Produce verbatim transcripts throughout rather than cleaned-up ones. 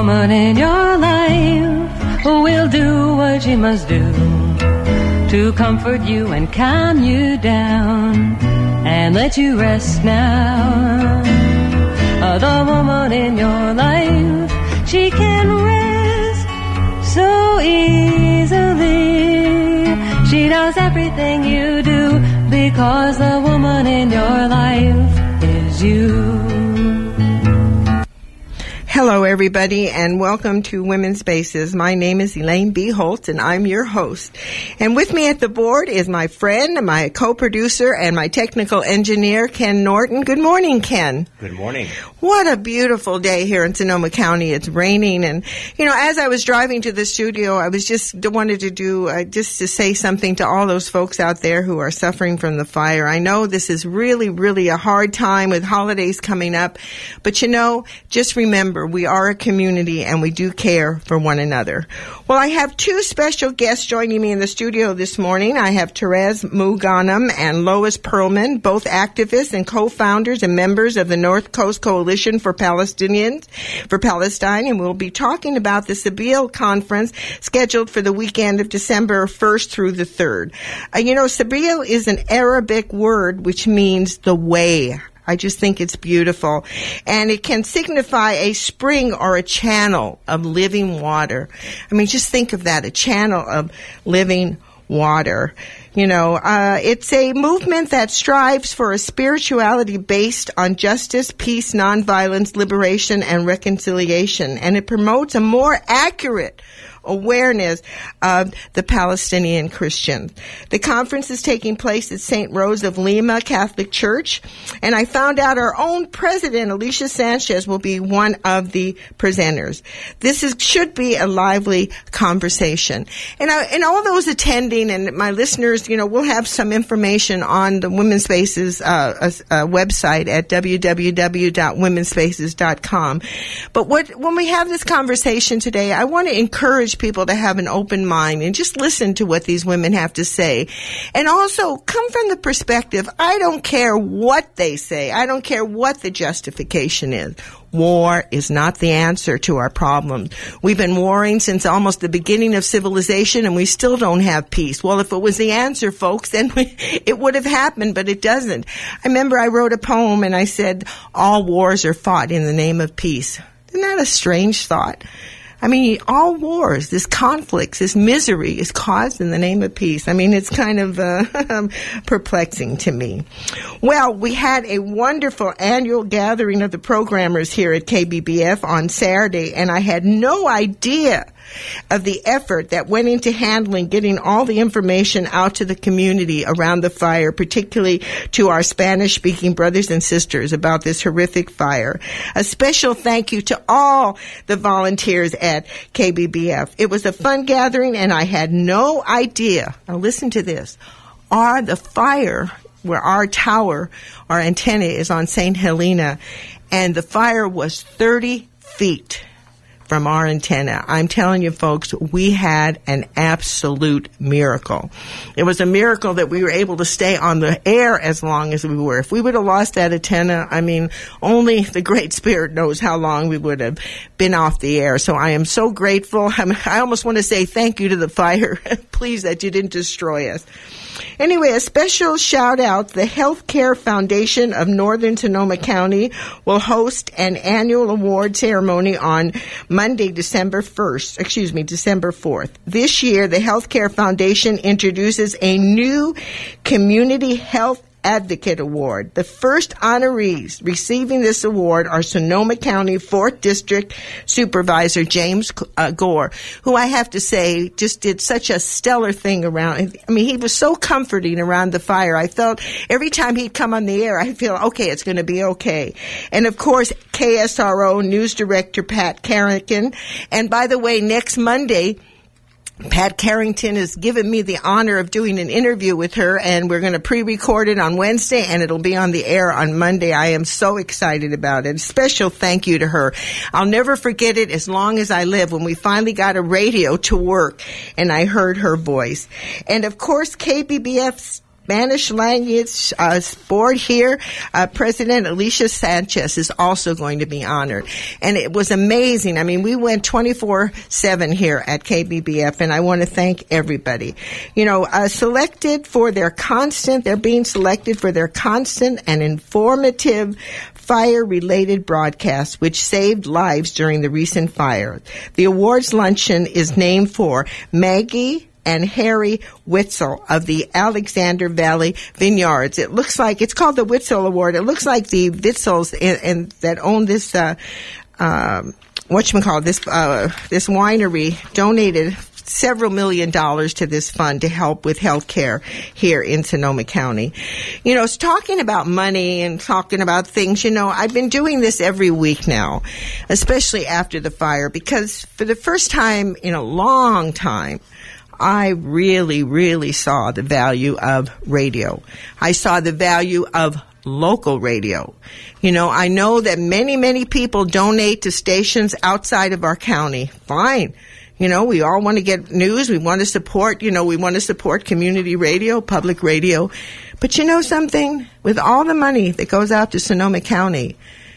woman in your life who will do what she must do to comfort you and calm you down and let you rest now. Uh, the woman in your life, she can rest so easily. She knows everything you do because the woman in your life is you. Hello, everybody, and welcome to Women's Spaces. My name is Elaine B. Holtz, and I'm your host. And with me at the board is my friend, my co-producer, and my technical engineer, Ken Norton. Good morning, Ken. Good morning. What a beautiful day here in Sonoma County. It's raining, and, you know, as I was driving to the studio, I was just wanted to do, uh, just to say something to all those folks out there who are suffering from the fire. I know this is really, really a hard time with holidays coming up, but, you know, just remember, we are a community and we do care for one another. Well, I have two special guests joining me in the studio this morning. I have Therese Muganam and Lois Perlman, both activists and co-founders and members of the North Coast Coalition for Palestinians, for Palestine, and we'll be talking about the Sabeel Conference scheduled for the weekend of December first through the third. Uh, you know, Sabeel is an Arabic word which means the way. I just think it's beautiful. And it can signify a spring or a channel of living water. I mean, just think of that, a channel of living water. You know, uh, it's a movement that strives for a spirituality based on justice, peace, nonviolence, liberation, and reconciliation. And it promotes a more accurate awareness of the Palestinian Christians. The conference is taking place at Saint Rose of Lima Catholic Church, and I found out our own president, Alicia Sanchez, will be one of the presenters. This is should be a lively conversation. And, I, and all those attending and my listeners, you know, we'll have some information on the Women's Spaces uh, uh, uh, website at w w w dot women's spaces dot com. But what when we have this conversation today, I want to encourage people to have an open mind and just listen to what these women have to say. And also come from the perspective, I don't care what they say. I don't care what the justification is. War is not the answer to our problems. We've been warring since almost the beginning of civilization, and we still don't have peace. Well, if it was the answer, folks, then we, it would have happened, but it doesn't. I remember I wrote a poem and I said, all wars are fought in the name of peace. Isn't that a strange thought? I mean, all wars, this conflicts, this misery is caused in the name of peace. I mean, it's kind of uh, perplexing to me. Well, we had a wonderful annual gathering of the programmers here at K B B F on Saturday, and I had no idea of the effort that went into handling getting all the information out to the community around the fire, particularly to our Spanish-speaking brothers and sisters about this horrific fire. A special thank you to all the volunteers at K B B F. It was a fun gathering, and I had no idea. Now listen to this. Our, the fire where our tower, our antenna is on Saint Helena, and the fire was thirty feet from our antenna. I'm telling you, folks, we had an absolute miracle. It was a miracle that we were able to stay on the air as long as we were. If we would have lost that antenna, I mean, only the Great Spirit knows how long we would have been off the air. So I am so grateful. I mean, I almost want to say thank you to the fire. Please, that you didn't destroy us. Anyway, a special shout out. The Healthcare Foundation of Northern Sonoma County will host an annual award ceremony on Monday, December first, excuse me, December fourth. This year, the Healthcare Foundation introduces a new Community Health Advocate Award. The first honorees receiving this award are Sonoma County fourth District Supervisor James uh, Gore, who I have to say just did such a stellar thing around. I mean, he was so comforting around the fire. I felt every time he'd come on the air, I feel, okay, it's going to be okay. And of course, K S R O News Director Pat Carrington. And by the way, next Monday, Pat Carrington has given me the honor of doing an interview with her, and we're going to pre-record it on Wednesday, and it'll be on the air on Monday. I am so excited about it. A special thank you to her. I'll never forget it as long as I live, when we finally got a radio to work, and I heard her voice. And, of course, K B B F Spanish language uh, board here, uh, President Alicia Sanchez is also going to be honored. And it was amazing. I mean, we went twenty-four seven here at K B B F, and I want to thank everybody. You know, uh, selected for their constant, they're being selected for their constant and informative fire-related broadcasts, which saved lives during the recent fire. The awards luncheon is named for Maggie and Harry Witzel of the Alexander Valley Vineyards. It looks like, it's called the Witzel Award. It looks like the Witzels in, in, that own this, uh, uh, whatchamacallit, this, uh, this winery donated several million dollars to this fund to help with health care here in Sonoma County. You know, it's talking about money and talking about things, you know, I've been doing this every week now, especially after the fire, because for the first time in a long time, I really, really saw the value of radio. I saw the value of local radio. You know, I know that many, many people donate to stations outside of our county. Fine. You know, we all want to get news. We want to support, you know, we want to support community radio, public radio. But you know something? With all the money that goes out to Sonoma County,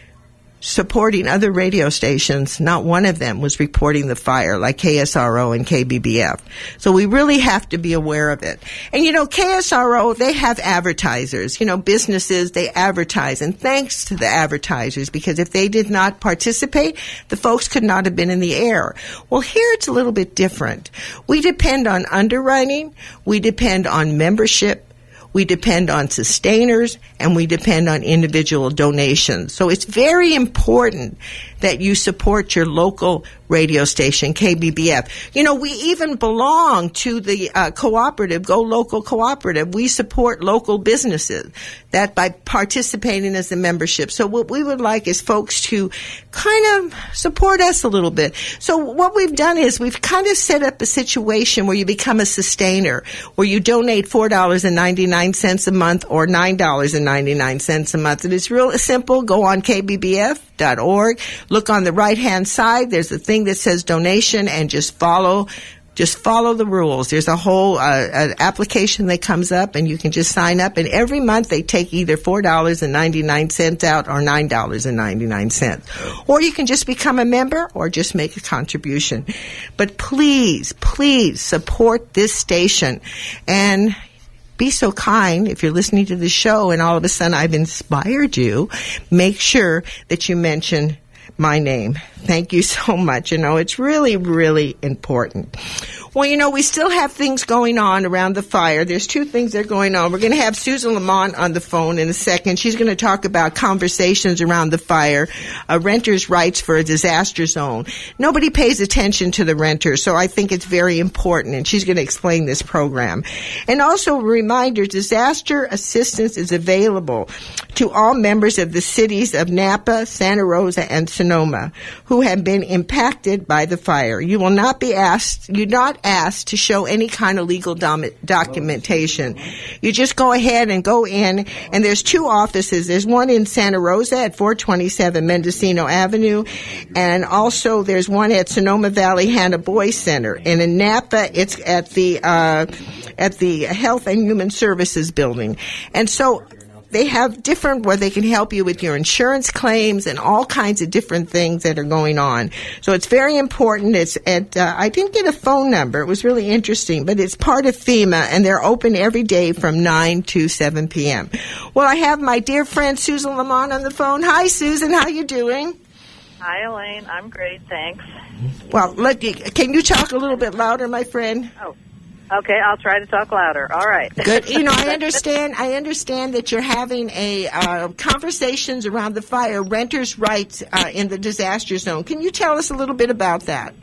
supporting other radio stations, not one of them was reporting the fire like K S R O and K B B F. So we really have to be aware of it. And, you know, K S R O, they have advertisers. You know, businesses, they advertise. And thanks to the advertisers, because if they did not participate, the folks could not have been in the air. Well, here it's a little bit different. We depend on underwriting. We depend on membership. We depend on sustainers, and we depend on individual donations. So it's very important that you support your local radio station, K B B F. You know, we even belong to the uh, cooperative, Go Local Cooperative. We support local businesses that by participating as a membership. So what we would like is folks to kind of support us a little bit. So what we've done is we've kind of set up a situation where you become a sustainer, where you donate four dollars and ninety-nine cents a month or nine dollars and ninety-nine cents a month. And it's real simple. Go on K B B F dot org. Look on the right-hand side. There's a thing that says donation, and just follow Just follow the rules. There's a whole uh, an application that comes up, and you can just sign up. And every month they take either four dollars and ninety-nine cents out or nine dollars and ninety-nine cents. Or you can just become a member or just make a contribution. But please, please support this station. And be so kind, if you're listening to the show and all of a sudden I've inspired you, make sure that you mention my name. Thank you so much. You know, it's really, really important. Well, you know, we still have things going on around the fire. There's two things that are going on. We're going to have Susan Lamont on the phone in a second. She's going to talk about conversations around the fire, uh, renters' rights for a disaster zone. Nobody pays attention to the renters, so I think it's very important, and she's going to explain this program. And also a reminder, disaster assistance is available to all members of the cities of Napa, Santa Rosa, and Sonoma who have been impacted by the fire. You will not be asked, you're not asked to show any kind of legal dom- documentation. You just go ahead and go in, and there's two offices. There's one in Santa Rosa at four twenty-seven Mendocino Avenue, and also there's one at Sonoma Valley Hannah Boys Center. And in Napa, it's at the uh, at the Health and Human Services building. And so they have different where they can help you with your insurance claims and all kinds of different things that are going on. So it's very important. It's at, uh, I didn't get a phone number. It was really interesting, but it's part of FEMA, and they're open every day from nine to seven p.m. Well, I have my dear friend Susan Lamont on the phone. Hi, Susan. How you doing? Hi, Elaine. I'm great, thanks. Well, let you, can you talk a little bit louder, my friend? Oh. Okay, I'll try to talk louder. All right. Good. You know, I understand. I understand that you're having a uh, conversations around the fire, renters' rights uh, in the disaster zone. Can you tell us a little bit about that?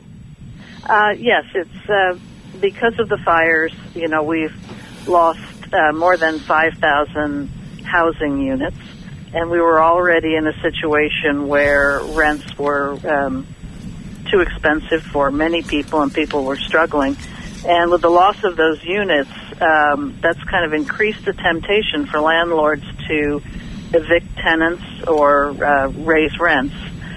Uh, yes, it's uh, because of the fires. You know, we've lost uh, more than five thousand housing units, and we were already in a situation where rents were um, too expensive for many people, and people were struggling. And with the loss of those units, um, that's kind of increased the temptation for landlords to evict tenants or uh, raise rents.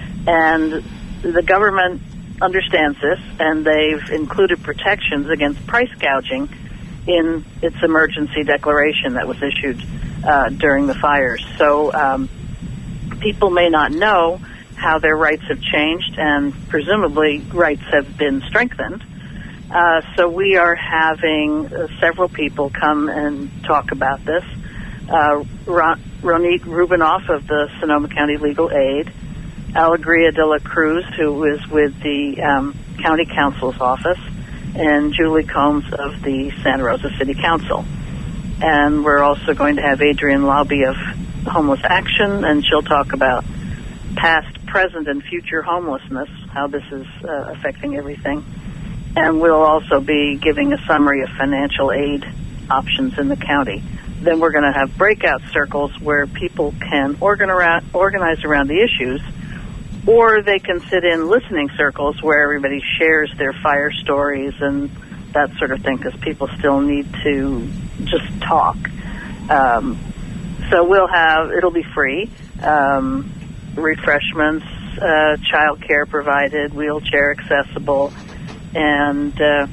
And the government understands this, and they've included protections against price gouging in its emergency declaration that was issued uh, during the fires. So um, people may not know how their rights have changed, and presumably rights have been strengthened. Uh, so we are having uh, several people come and talk about this. Uh, Ron- Ronit Rubinoff of the Sonoma County Legal Aid, Alegria de la Cruz, who is with the um, County Council's office, and Julie Combs of the Santa Rosa City Council. And we're also going to have Adrienne Lauby of Homeless Action, and she'll talk about past, present, and future homelessness, how this is uh, affecting everything. And we'll also be giving a summary of financial aid options in the county. Then we're going to have breakout circles where people can organ around, organize around the issues, or they can sit in listening circles where everybody shares their fire stories and that sort of thing, because people still need to just talk. Um, so we'll have, it'll be free, um, refreshments, uh, child care provided, wheelchair accessible, and uh,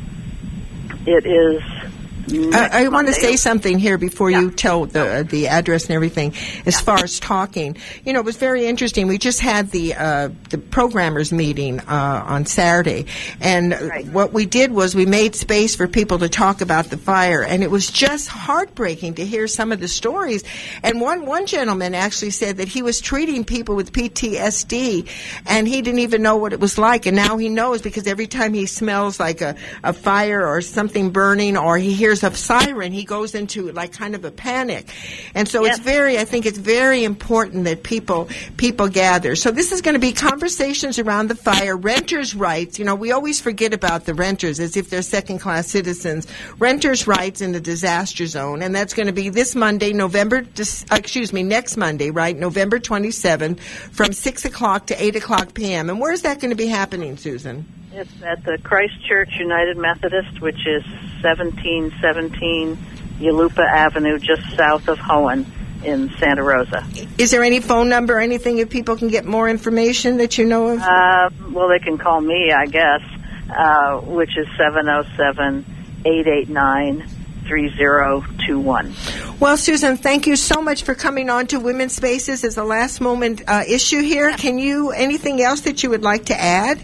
it is I, I want to say something here before yeah. you tell the uh, the address and everything. As yeah. far as talking, you know, it was very interesting. We just had the uh, the programmers meeting uh, on Saturday, and right. what we did was we made space for people to talk about the fire, and it was just heartbreaking to hear some of the stories. And one one gentleman actually said that he was treating people with P T S D, and he didn't even know what it was like, and now he knows, because every time he smells like a, a fire or something burning, or he hears of siren, he goes into like kind of a panic. And so yes. it's very, I think it's very important that people people gather. So this is going to be conversations around the fire, renters' rights. You know, we always forget about the renters as if they're second-class citizens. Renters' rights in the disaster zone, and that's going to be this Monday, November, excuse me, next Monday, right, November twenty-seventh, from six o'clock to eight o'clock p.m. And where's that going to be happening, Susan? It's at the Christ Church United Methodist, which is seventeen seventeen Yalupa Avenue, just south of Hohen in Santa Rosa. Is there any phone number or anything if people can get more information that you know of? Uh, well, they can call me, I guess, uh, which is seven oh seven, eight eight nine, three oh two one. Well, Susan, thank you so much for coming on to Women's Spaces as a last moment uh, issue here. Can you, anything else that you would like to add?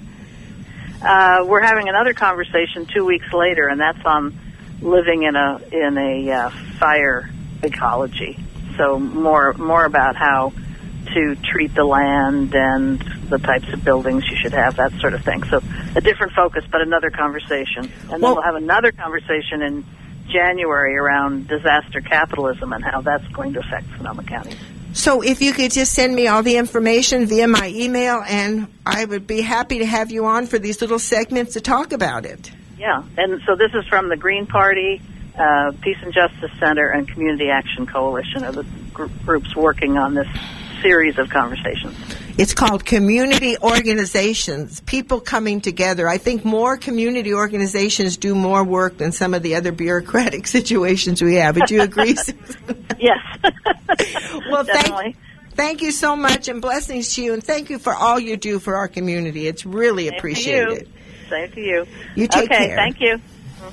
Uh, we're having another conversation two weeks later, and that's on living in a in a uh, fire ecology. So more more about how to treat the land and the types of buildings you should have, that sort of thing. So a different focus, but another conversation. And then well, we'll have another conversation in January around disaster capitalism and how that's going to affect Sonoma County. So if you could just send me all the information via my email, and I would be happy to have you on for these little segments to talk about it. Yeah, and so this is from the Green Party, uh, Peace and Justice Center, and Community Action Coalition are the gr- groups working on this series of conversations. It's called Community Organizations, people coming together. I think more community organizations do more work than some of the other bureaucratic situations we have. Would you agree? Yes. Well, definitely. Thank, thank you so much, and blessings to you, and thank you for all you do for our community. It's really Same appreciated. To you. Same to you. You take okay, care. Thank you.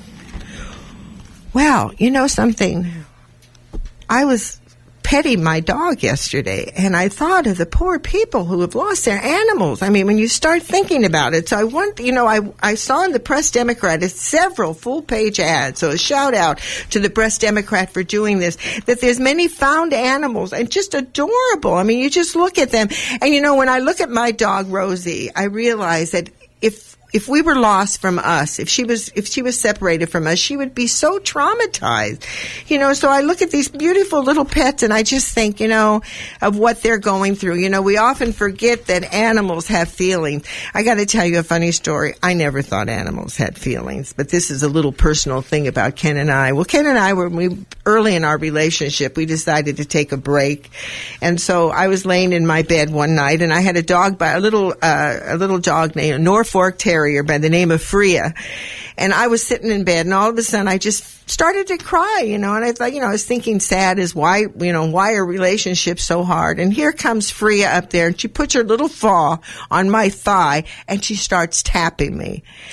Well, you know something? I was petting my dog yesterday, and I thought of the poor people who have lost their animals. I mean, when you start thinking about it. So I want, you know, I, I saw in the Press Democrat several full-page ads, so a shout-out to the Press Democrat for doing this, that there's many found animals, and just adorable. I mean, you just look at them, and, you know, when I look at my dog, Rosie, I realize that if If we were lost from us, if she was if she was separated from us, she would be so traumatized. You know, so I look at these beautiful little pets and I just think, you know, of what they're going through. You know, we often forget that animals have feelings. I got to tell you a funny story. I never thought animals had feelings, but this is a little personal thing about Ken and I. Well, Ken and I were we early in our relationship, we decided to take a break. And so I was laying in my bed one night and I had a dog by a little uh, a little dog named a Norfolk Terrier by the name of Freya. And I was sitting in bed and all of a sudden I just started to cry, you know, and I thought, you know, I was thinking sad is why, you know, why are relationships so hard? And here comes Freya up there and she puts her little paw on my thigh and she starts tapping me.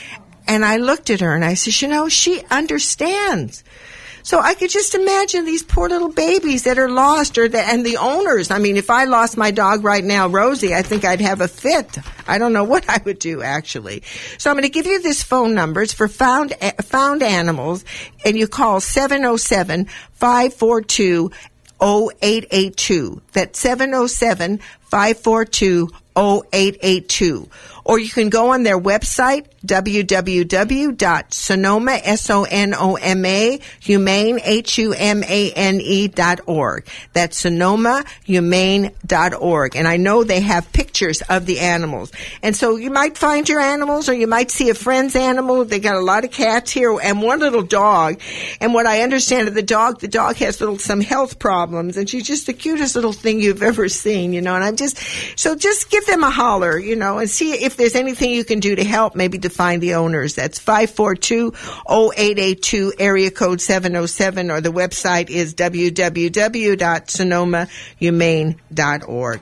And I looked at her and I said, you know, she understands. So I could just imagine these poor little babies that are lost, or the, and the owners. I mean, if I lost my dog right now, Rosie, I think I'd have a fit. I don't know what I would do, actually. So I'm going to give you this phone number. It's for found found animals, and you call seven oh seven, five four two, oh eight eight two. That's seven oh seven, five four two, oh eight eight two. Or you can go on their website, w w w dot sonoma, S O N O M A, humane, H U M A N E dot org. That's sonoma humane dot org. And I know they have pictures of the animals. And so you might find your animals, or you might see a friend's animal. They got a lot of cats here and one little dog. And what I understand of the dog, the dog has little, some health problems, and she's just the cutest little thing you've ever seen, you know. And I'm just, so just give them a holler, you know, and see if there's anything you can do to help, maybe to find the owners. That's five four two, oh eight eight two, area code seven oh seven, or the website is w w w dot sonoma humane dot org.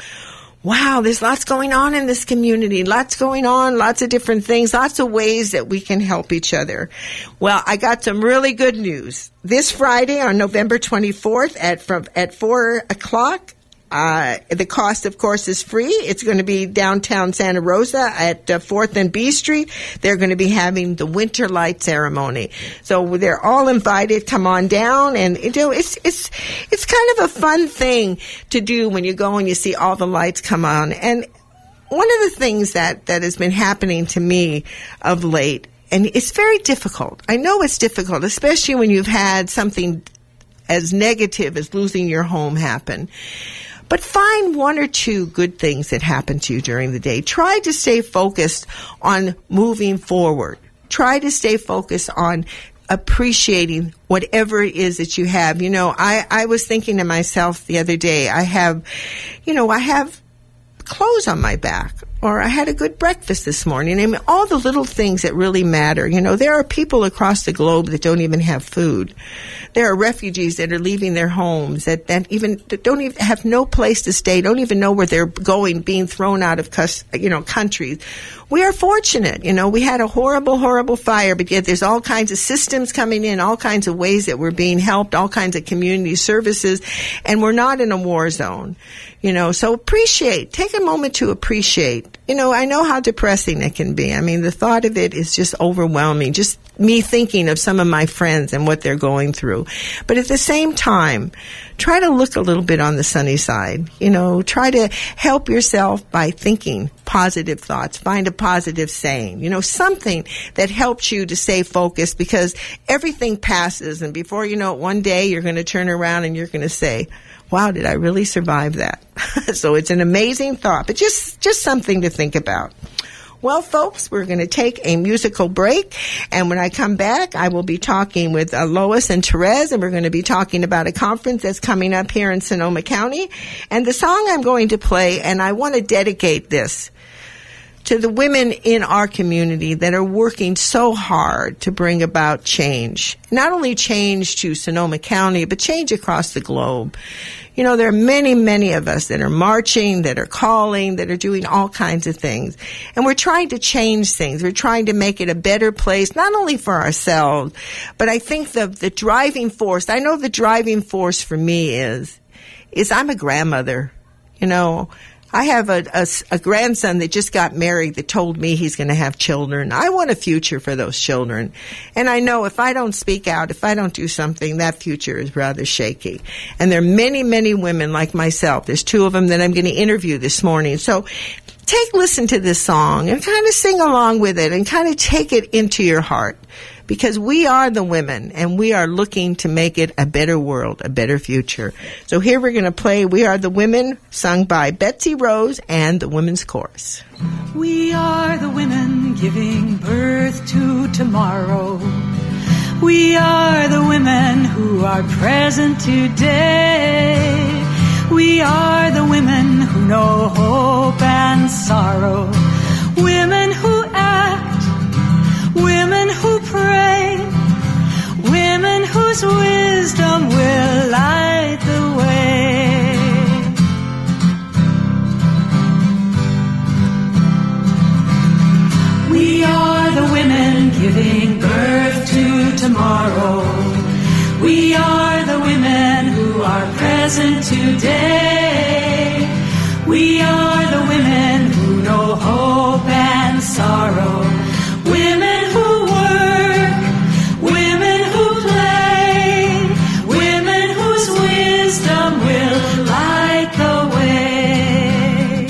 Wow, there's lots going on in this community. Lots going on, lots of different things, lots of ways that we can help each other. Well, I got some really good news. This Friday on November twenty-fourth at from at four o'clock, Uh, the cost, of course, is free. It's going to be downtown Santa Rosa at uh, fourth and B Street. They're going to be having the winter light ceremony. So they're all invited. Come on down. And, you know, it's, it's, it's kind of a fun thing to do when you go and you see all the lights come on. And one of the things that, that has been happening to me of late, and it's very difficult. I know it's difficult, especially when you've had something as negative as losing your home happen. But find one or two good things that happen to you during the day. Try to stay focused on moving forward. Try to stay focused on appreciating whatever it is that you have. You know, I, I was thinking to myself the other day, I have, you know, I have clothes on my back, or I had a good breakfast this morning. I mean, all the little things that really matter. You know, there are people across the globe that don't even have food. There are refugees that are leaving their homes, that, that even that don't even have no place to stay, don't even know where they're going, being thrown out of, you know, countries. We are fortunate. You know, we had a horrible, horrible fire, but yet there's all kinds of systems coming in, all kinds of ways that we're being helped, all kinds of community services, and we're not in a war zone. You know, so appreciate. Take a moment to appreciate. You know, I know how depressing it can be. I mean, the thought of it is just overwhelming. Just me thinking of some of my friends and what they're going through. But at the same time, try to look a little bit on the sunny side. You know, try to help yourself by thinking positive thoughts. Find a positive saying. You know, something that helps you to stay focused, because everything passes, and before you know it, one day you're going to turn around and you're going to say, wow, did I really survive that? So it's an amazing thought, but just, just something to think about. Well, folks, we're going to take a musical break, and when I come back, I will be talking with uh, Lois and Therese, and we're going to be talking about a conference that's coming up here in Sonoma County. And the song I'm going to play, and I want to dedicate this to the women in our community that are working so hard to bring about change. Not only change to Sonoma County, but change across the globe. You know, there are many, many of us that are marching, that are calling, that are doing all kinds of things. And we're trying to change things. We're trying to make it a better place, not only for ourselves, but I think the, the driving force, I know the driving force for me is, is I'm a grandmother. You know, I have a, a, a grandson that just got married that told me he's going to have children. I want a future for those children. And I know if I don't speak out, if I don't do something, that future is rather shaky. And there are many, many women like myself. There's two of them that I'm going to interview this morning. So take, listen to this song and kind of sing along with it and kind of take it into your heart. Because we are the women, and we are looking to make it a better world, a better future. So here we're going to play We Are the Women, sung by Betsy Rose and the Women's Chorus. We are the women giving birth to tomorrow. We are the women who are present today. We are the women who know hope and sorrow. Women who act, women who pray, women whose wisdom will light the way. We are the women women giving birth to tomorrow. We are the women who are present today. We are the women who know hope and sorrow. Women who work, women who play, women whose wisdom will light the way.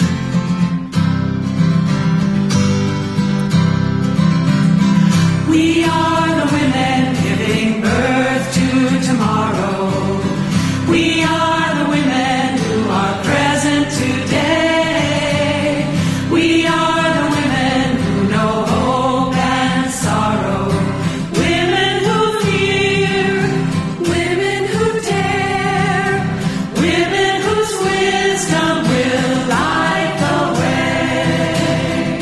We are the women giving birth to tomorrow. We are the women who are present today. We are the women who know hope and sorrow. Women who fear, women who dare, women whose wisdom will light the way.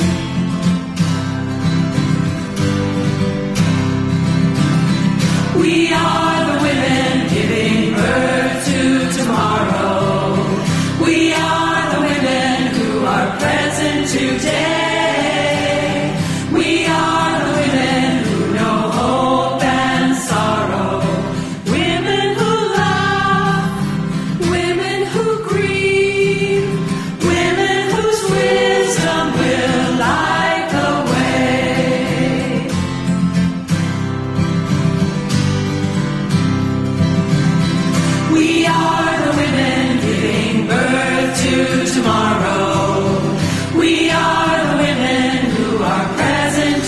We are the women giving birth to tomorrow. We are the women who are present today. We are the women who know hope and sorrow. Women who love, women who grieve, women whose wisdom will light the way. We are the women giving birth to tomorrow. We are the women who are present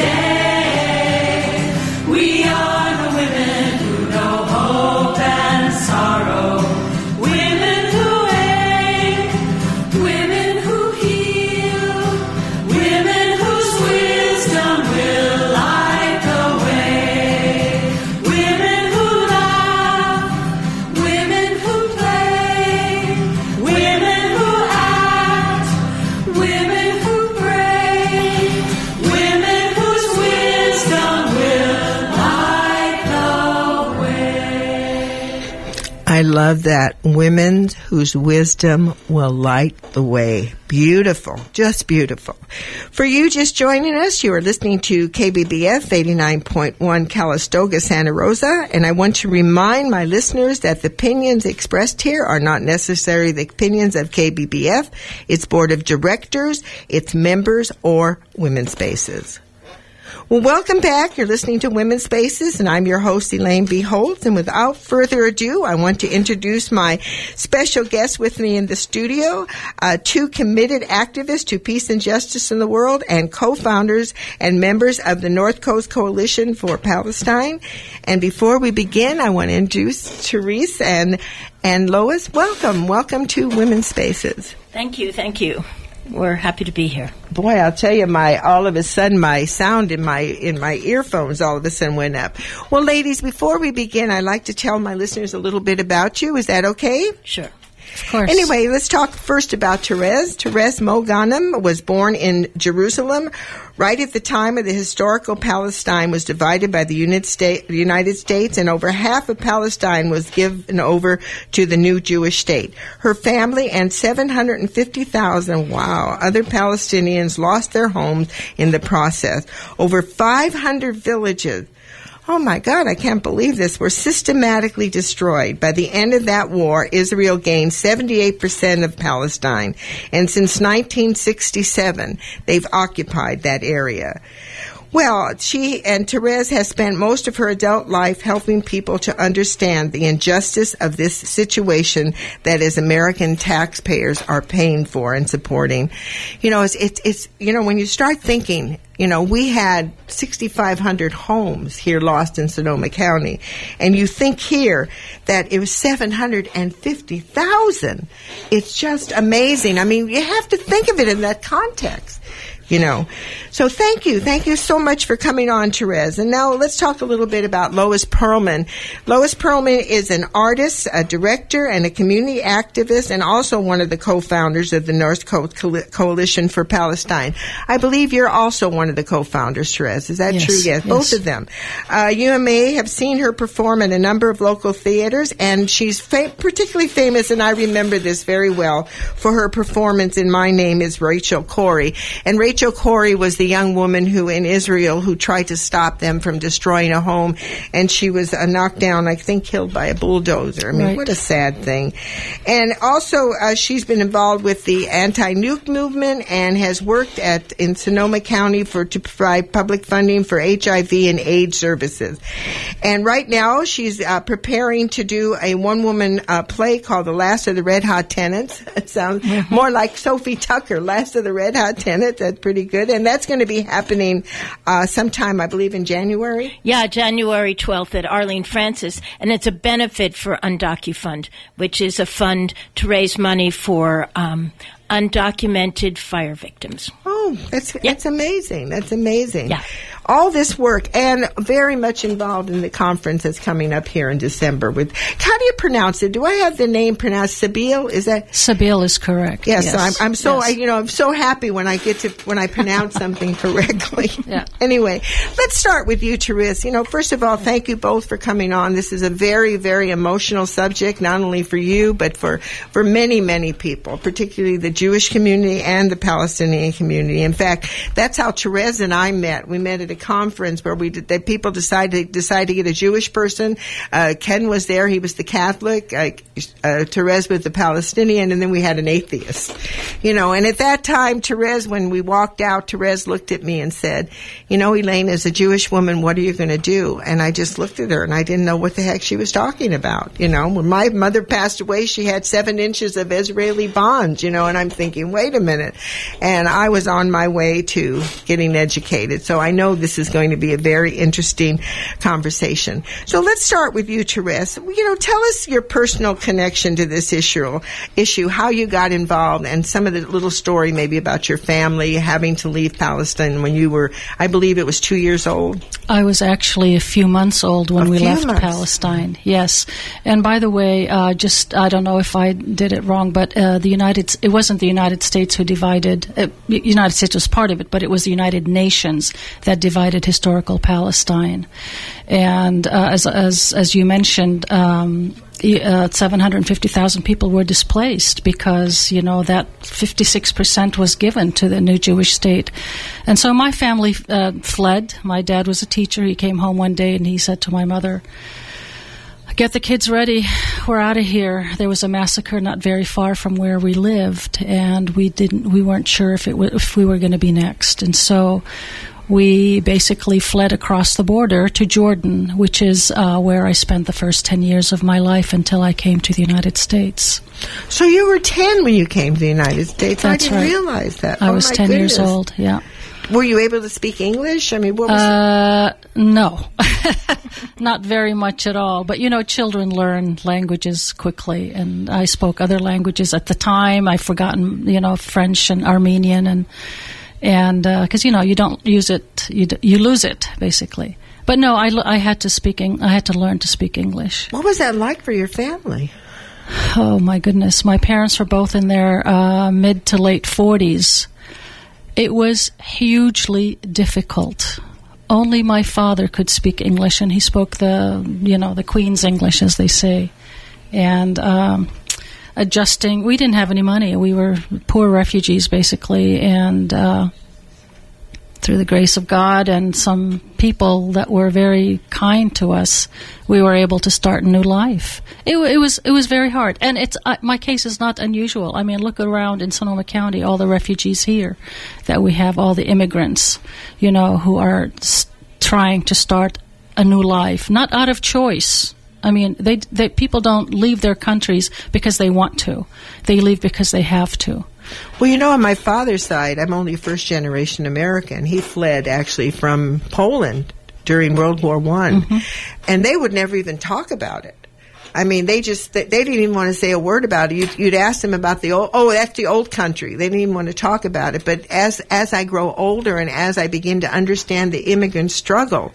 today. We are the women who know hope and sorrow. Women who ache, women who heal, women whose wisdom will light the way. Women who love, women who play, women who act, women who pray, women whose wisdom will light the way. I love that. Women whose wisdom will light the way. Beautiful. Just beautiful. For you just joining us, you are listening to K B B F eighty-nine point one Calistoga, Santa Rosa, and I want to remind my listeners that the opinions expressed here are not necessarily the opinions of K B B F, its board of directors, its members, or Women's Spaces. Well, welcome back. You're listening to Women's Spaces, and I'm your host, Elaine B. Holtz. And without further ado, I want to introduce my special guest with me in the studio, uh, two committed activists to peace and justice in the world and co-founders and members of the North Coast Coalition for Palestine. And before we begin, I want to introduce Therese and, and Lois. Welcome. Welcome to Women's Spaces. Thank you. Thank you. We're happy to be here. Boy, I'll tell you, my all of a sudden my sound in my in my earphones all of a sudden went up. Well, ladies, before we begin, I'd like to tell my listeners a little bit about you. Is that okay? Sure. Of course. Anyway, let's talk first about Therese. Therese Mo Ghanem was born in Jerusalem right at the time of the historical Palestine was divided by the United States, and over half of Palestine was given over to the new Jewish state. Her family and seven hundred fifty thousand, wow, other Palestinians lost their homes in the process. Over five hundred villages, oh my God, I can't believe this, were systematically destroyed. By the end of that war, Israel gained seventy-eight percent of Palestine. And since nineteen sixty-seven, they've occupied that area. Well, she and Therese has spent most of her adult life helping people to understand the injustice of this situation that as American taxpayers are paying for and supporting. You know, it's, it's, it's you know, when you start thinking, you know, we had sixty-five hundred homes here lost in Sonoma County, and you think here that it was seven hundred fifty thousand. It's just amazing. I mean, you have to think of it in that context. You know, so thank you. Thank you so much for coming on, Therese. And now let's talk a little bit about Lois Pearlman. Lois Pearlman is an artist, a director, and a community activist, and also one of the co-founders of the North Coast Coalition for Palestine. I believe you're also one of the co-founders, Therese. Is that yes, true? Yes, yes, both of them. Uh, you may have seen her perform in a number of local theaters, and she's fa- particularly famous, and I remember this very well, for her performance in My Name is Rachel Corrie. And Rachel Rachel Corrie was the young woman who in Israel who tried to stop them from destroying a home, and she was uh, knocked down, I think, killed by a bulldozer. I mean, Right. what a sad thing. And also, uh, she's been involved with the anti-nuke movement and has worked at in Sonoma County for to provide public funding for H I V and AIDS services. And right now, she's uh, preparing to do a one-woman uh, play called The Last of the Red Hot Tenants. It sounds more like Sophie Tucker, Last of the Red Hot Tenants. That's pretty good. And that's going to be happening uh, sometime, I believe, in January. Yeah, January twelfth at Arlene Francis, and it's a benefit for UndocuFund, which is a fund to raise money for um, undocumented fire victims. Oh, that's that's amazing. That's amazing. Yeah. All this work, and very much involved in the conference that's coming up here in December. With how do you pronounce it? Do I have the name pronounced Sabeel? Is that Sabeel is correct. yes? Yes, I'm, I'm so yes. I, you know I'm so happy when I get to when I pronounce something correctly. Yeah. Anyway, let's start with you, Therese. You know, first of all, thank you both for coming on. This is a very very emotional subject, not only for you but for for many many people, particularly the Jewish community and the Palestinian community. In fact, that's how Therese and I met. We met at a conference where we did, that people decided decided to get a Jewish person. Uh, Ken was there; he was the Catholic. Uh, uh, Therese was the Palestinian, and then we had an atheist. You know, and at that time, Therese, when we walked out, Therese looked at me and said, "You know, Elaine, as a Jewish woman, what are you going to do?" And I just looked at her, and I didn't know what the heck she was talking about. You know, when my mother passed away, she had seven inches of Israeli bonds. You know, and I'm thinking, wait a minute. And I was on my way to getting educated. So I know this is going to be a very interesting conversation. So let's start with you, Therese. You know, tell us your personal connection to this issue, issue, how you got involved, and some of the little story maybe about your family having to leave Palestine when you were, I believe it was two years old. I was actually a few months old when A we few left months. Palestine. Yes, and by the way, uh, just I don't know if I did it wrong, but uh, the United it wasn't the United States who divided. Uh, the United States was part of it, but it was the United Nations that divided historical Palestine. And uh, as as as you mentioned. Um, Uh, seven hundred fifty thousand people were displaced because, you know, that fifty-six percent was given to the new Jewish state. And so my family uh, fled. My dad was a teacher. He came home one day and he said to my mother, "Get the kids ready. We're out of here." There was a massacre not very far from where we lived, and we didn't. We weren't sure if it w- if we were going to be next. And so we basically fled across the border to Jordan, which is uh, where I spent the first ten years of my life until I came to the United States. So you were ten when you came to the United States. That's I didn't right. realize that. I Oh, was my ten years goodness. old, yeah. Were you able to speak English? I mean, what was Uh, no, not very much at all. But, you know, children learn languages quickly, and I spoke other languages at the time. I've forgotten, you know, French and Armenian, and and because, uh, you know, you don't use it, you d- you lose it, basically. But no, I, l- I had to speak, Eng- I had to learn to speak English. what was that like for your family? Oh, my goodness. My parents were both in their uh, mid to late forties. It was hugely difficult. Only my father could speak English, and he spoke the, you know, the Queen's English, as they say. And um, adjusting, we didn't have any money. We were poor refugees, basically, and uh, through the grace of God and some people that were very kind to us, we were able to start a new life. It, it was it was very hard, and it's uh, my case is not unusual. I mean, look around in Sonoma County, all the refugees here that we have, all the immigrants, you know, who are s- trying to start a new life, not out of choice. I mean, they, they people don't leave their countries because they want to; they leave because they have to. Well, you know, on my father's side, I'm only a first-generation American. He fled, actually, from Poland during World War One, mm-hmm. and they would never even talk about it. I mean, they just, they, they didn't even want to say a word about it. You'd, you'd ask them about the old, oh, that's the old country. They didn't even want to talk about it. But as, as I grow older and as I begin to understand the immigrant struggle,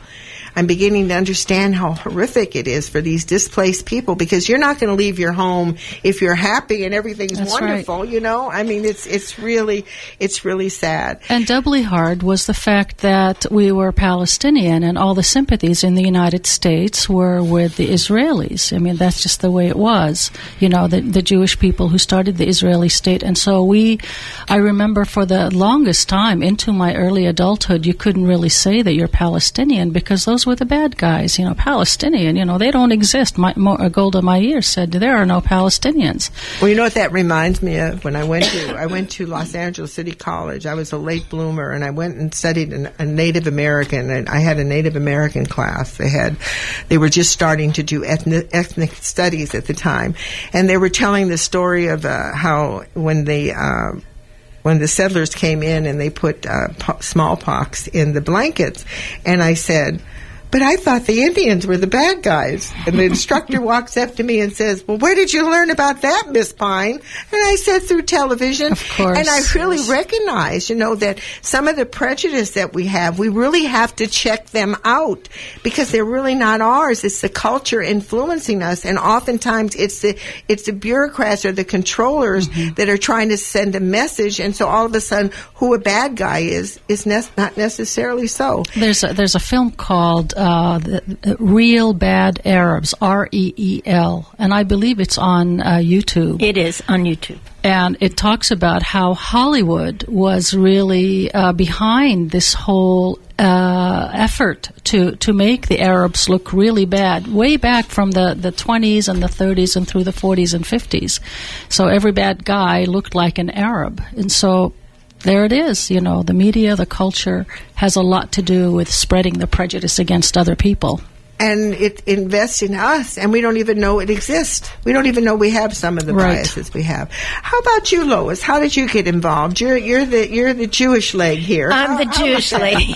I'm beginning to understand how horrific it is for these displaced people, because you're not going to leave your home if you're happy and everything's That's wonderful, right. you know? I mean, it's it's really it's really sad. And doubly hard was the fact that we were Palestinian, and all the sympathies in the United States were with the Israelis. I mean, that's just the way it was, you know, the, the Jewish people who started the Israeli state. And so we, I remember for the longest time into my early adulthood, you couldn't really say that you're Palestinian because those were the bad guys. You know, Palestinian, you know, they don't exist. My, Golda Meir said there are no Palestinians. Well, you know what that reminds me of? When I went to I went to Los Angeles City College. I was a late bloomer, and I went and studied an, a Native American, and I had a Native American class. They had, they were just starting to do ethnic, ethnic studies at the time, and they were telling the story of uh, how when they. Uh, when the settlers came in and they put uh, po- smallpox in the blankets, and I said, but I thought the Indians were the bad guys. And the instructor walks up to me and says, well, where did you learn about that, Miss Pine? And I said, through television. Of course. And I really yes. recognize, you know, that some of the prejudice that we have, we really have to check them out, because they're really not ours. It's the culture influencing us. And oftentimes it's the, it's the bureaucrats or the controllers mm-hmm. that are trying to send a message. And so all of a sudden, who a bad guy is, is ne- not necessarily so. There's a, there's a film called Uh, the, the Real Bad Arabs, R E E L, and I believe it's on uh, YouTube. It is on YouTube. And it talks about how Hollywood was really uh, behind this whole uh, effort to, to make the Arabs look really bad, way back from the, the twenties and the thirties and through the forties and fifties. So every bad guy looked like an Arab. And so there it is, you know, the media, the culture has a lot to do with spreading the prejudice against other people. And it invests in us, and we don't even know it exists. We don't even know we have some of the Right. biases we have. How about you, Lois? How did you get involved? You're you're the you're the Jewish leg here. I'm How- the how Jewish about lady.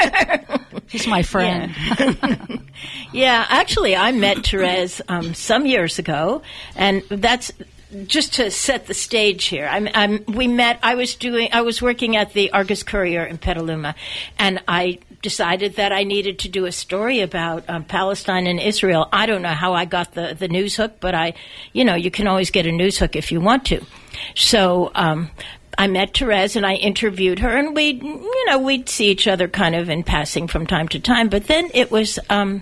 She's my friend. Yeah. Yeah, actually, I met Therese um, some years ago, and that's just to set the stage here. I'm, I'm, we met. I was doing. I was working at the Argus Courier in Petaluma, and I decided that I needed to do a story about um, Palestine and Israel. I don't know how I got the the news hook, but I, you know, you can always get a news hook if you want to. So. Um, I met Therese and I interviewed her, and we, you know, we'd see each other kind of in passing from time to time. But then it was, um,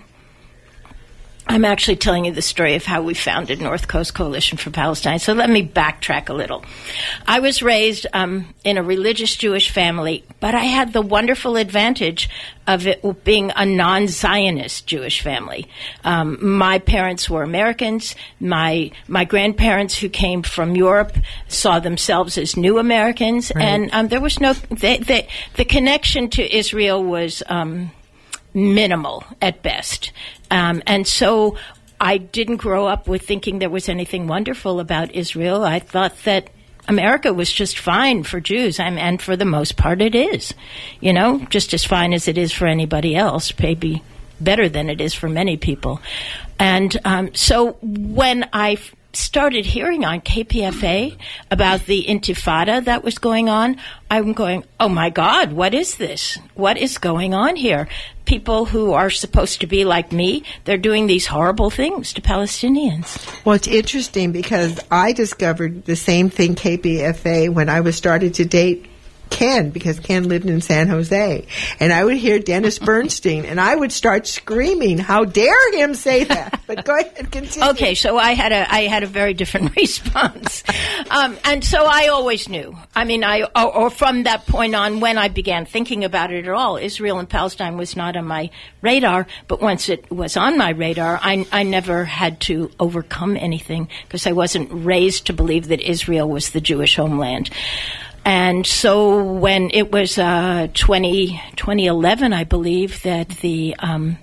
I'm actually telling you the story of how we founded North Coast Coalition for Palestine. So let me backtrack a little. I was raised um, in a religious Jewish family, but I had the wonderful advantage of it being a non-Zionist Jewish family. Um, my parents were Americans. My my grandparents, who came from Europe, saw themselves as new Americans, Right. and um, there was no they, they, the connection to Israel was um, minimal at best, um, and so I didn't grow up with thinking there was anything wonderful about Israel. I thought that America was just fine for Jews, I'm, and for the most part it is. You know, just as fine as it is for anybody else, maybe better than it is for many people. And um, so when I f- started hearing on K P F A about the Intifada that was going on, I'm going, oh my God, what is this? What is going on here? People who are supposed to be like me, they're doing these horrible things to Palestinians. Well, it's interesting because I discovered the same thing, K P F A, when I was started to date Ken, because Ken lived in San Jose. And I would hear Dennis Bernstein, and I would start screaming, how dare him say that? But go ahead, continue. Okay, so I had a I had a very different response, um, and so I always knew. I mean, I or, or from that point on, when I began thinking about it at all, Israel and Palestine was not on my radar. But once it was on my radar, I I never had to overcome anything because I wasn't raised to believe that Israel was the Jewish homeland. And so when it was uh, twenty, twenty eleven, I believe, that the um,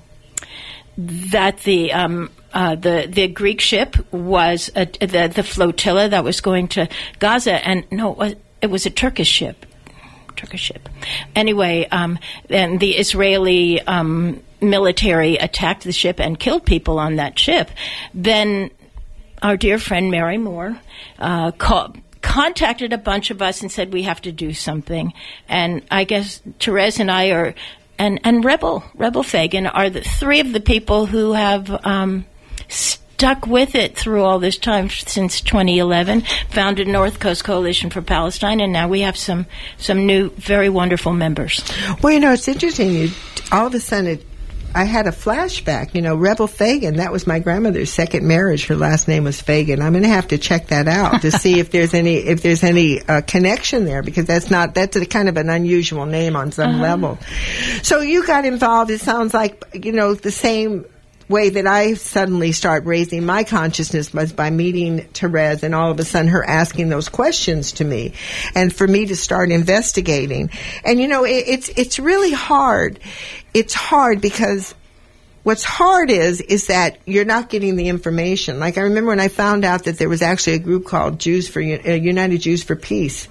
that the um, uh, the the Greek ship was a, the the flotilla that was going to Gaza, and no, it was, it was a Turkish ship, Turkish ship. Anyway, um, and the Israeli um, military attacked the ship and killed people on that ship. Then our dear friend Mary Moore uh, called. contacted a bunch of us and said we have to do something. And I guess Therese and I are and, and Rebel, Rebel Fagan are the three of the people who have um, stuck with it through all this time since twenty eleven, founded North Coast Coalition for Palestine, and now we have some, some new, very wonderful members. Well, you know, it's interesting. You, all of a sudden, it, I had a flashback. You know, Rebel Fagan, that was my grandmother's second marriage. Her last name was Fagan. I'm going to have to check that out to see if there's any if there's any uh, connection there, because that's not that's a kind of an unusual name on some uh-huh. level. So you got involved. It sounds like, you know, the same way that I suddenly start raising my consciousness was by meeting Therese, and all of a sudden her asking those questions to me, and for me to start investigating. And you know, it, it's it's really hard. It's hard because what's hard is is that you're not getting the information. Like, I remember when I found out that there was actually a group called Jews for uh, United Jews for Peace,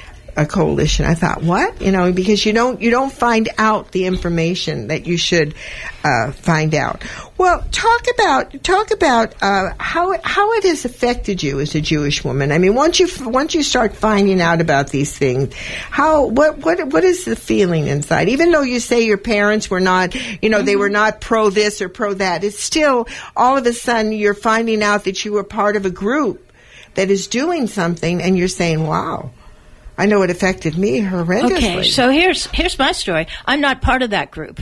a coalition. I thought, what? You know, because you don't you don't find out the information that you should uh, find out. Well, talk about talk about uh, how it, how it has affected you as a Jewish woman. I mean, once you once you start finding out about these things, how what what what is the feeling inside? Even though you say your parents were not, you know, mm-hmm. they were not pro this or pro that, it's still all of a sudden you're finding out that you were part of a group that is doing something, and you're saying, wow. I know it affected me horrendously. Okay, so here's here's my story. I'm not part of that group.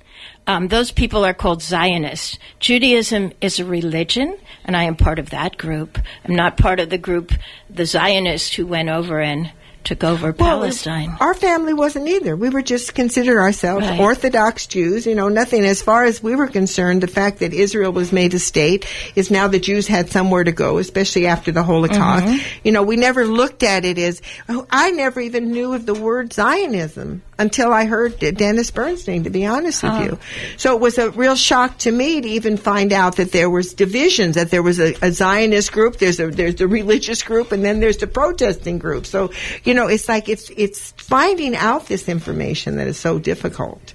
Um, those people are called Zionists. Judaism is a religion, and I am part of that group. I'm not part of the group, the Zionists who went over and took over well, Palestine. Our family wasn't either. We were just considered ourselves right. Orthodox Jews. You know, nothing as far as we were concerned. The fact that Israel was made a state is now the Jews had somewhere to go, especially after the Holocaust. Mm-hmm. You know, we never looked at it as, oh, I never even knew of the word Zionism until I heard Dennis Bernstein, to be honest with oh. you. So it was a real shock to me to even find out that there was divisions, that there was a, a Zionist group, there's a there's the religious group, and then there's the protesting group. So, you know, it's like it's it's finding out this information that is so difficult.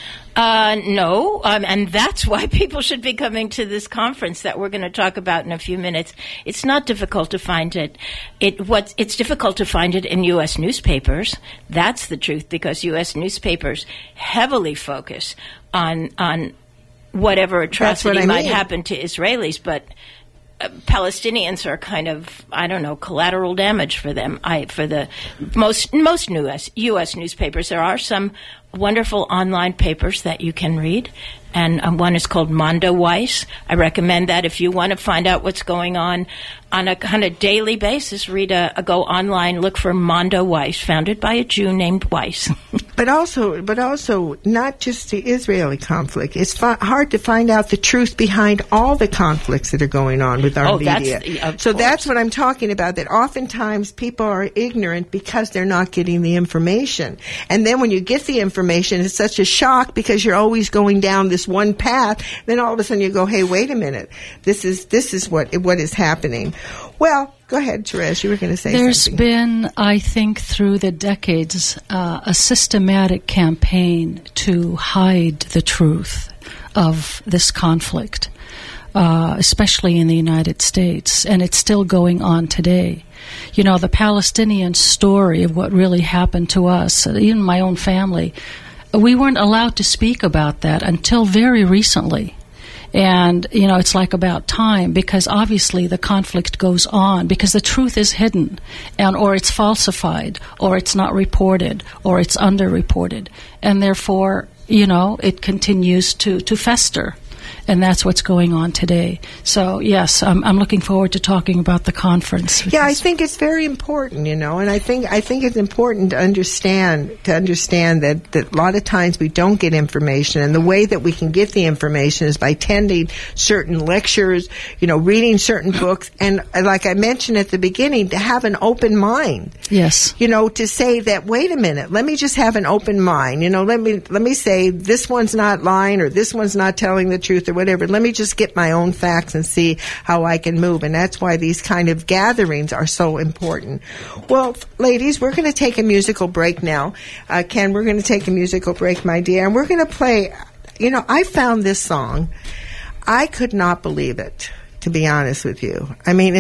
Uh, no, um, and that's why people should be coming to this conference that we're going to talk about in a few minutes. It's not difficult to find it. It what it's difficult to find it in U S newspapers. That's the truth, because U S newspapers heavily focus on on whatever atrocity what I might mean. happen to Israelis, but uh, Palestinians are kind of, I don't know, collateral damage for them. I for the most most U S U S newspapers. There are some wonderful online papers that you can read, and um, one is called Mondo Weiss. I recommend that if you want to find out what's going on on a kind of daily basis. Read a, a go online, look for Mondo Weiss, founded by a Jew named Weiss. But also, but also, not just the Israeli conflict. It's fi- hard to find out the truth behind all the conflicts that are going on with our oh, media. That's, so course. that's what I'm talking about. That oftentimes people are ignorant because they're not getting the information, and then when you get the information, it's such a shock because you're always going down this one path. Then all of a sudden you go, "Hey, wait a minute! This is this is what what is happening." Well, go ahead, Therese. You were going to say There's something. There's been, I think, through the decades, uh, a systematic campaign to hide the truth of this conflict, uh, especially in the United States, and it's still going on today. You know, the Palestinian story of what really happened to us, even my own family, we weren't allowed to speak about that until very recently. And, you know, it's like about time, because obviously the conflict goes on because the truth is hidden, and or it's falsified, or it's not reported, or it's underreported. And therefore, you know, it continues to, to fester. And that's what's going on today. So, yes, I'm, I'm looking forward to talking about the conference. Yeah, I think it's very important, you know, and I think I think it's important to understand to understand that, that a lot of times we don't get information, and the way that we can get the information is by attending certain lectures, you know, reading certain books, and like I mentioned at the beginning, to have an open mind. Yes. You know, to say that, wait a minute, let me just have an open mind. You know, let me let me say this one's not lying, or this one's not telling the truth, or whatever. Let me just get my own facts and see how I can move. And that's why these kind of gatherings are so important. Well, ladies, we're going to take a musical break now. Uh, Ken, we're going to take a musical break, my dear, and we're going to play, you know, I found this song. I could not believe it, to be honest with you. I mean,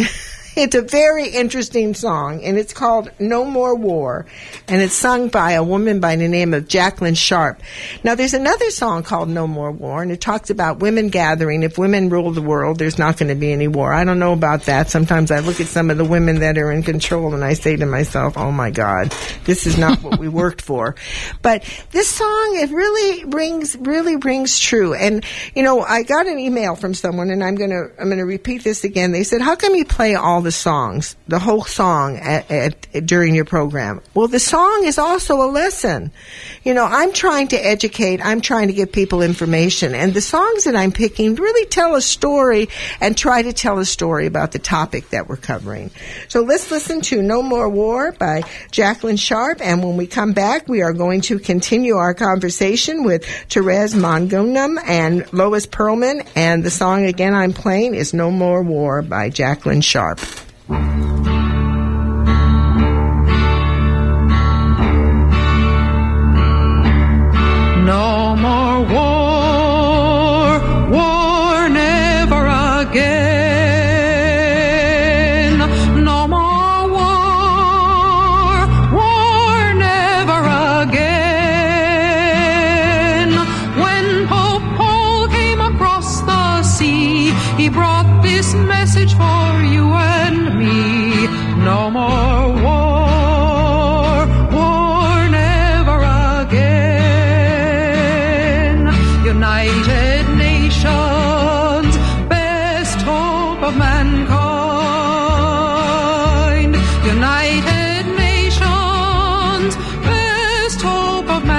It's a very interesting song, and it's called No More War, and it's sung by a woman by the name of Jacqueline Sharp. Now, there's another song called No More War, and it talks about women gathering. If women rule the world, there's not going to be any war. I don't know about that. Sometimes I look at some of the women that are in control, and I say to myself, oh, my God, this is not what we worked for. But this song, it really rings, really rings true. And, you know, I got an email from someone, and I'm going to I'm going to repeat this again. They said, how come you play all the songs, the whole song at, at, during your program? Well, the song is also a lesson. You know, I'm trying to educate. I'm trying to give people information. And the songs that I'm picking really tell a story and try to tell a story about the topic that we're covering. So let's listen to No More War by Jacqueline Sharp. And when we come back, we are going to continue our conversation with Therese Mongonum and Lois Perlman. And the song, again, I'm playing is No More War by Jacqueline Sharp. No more war, war never again. No more war, war never again. When Pope Paul came across the sea, he brought this message for you and me. No more war, war never again. United Nations, best hope of mankind. United Nations, best hope of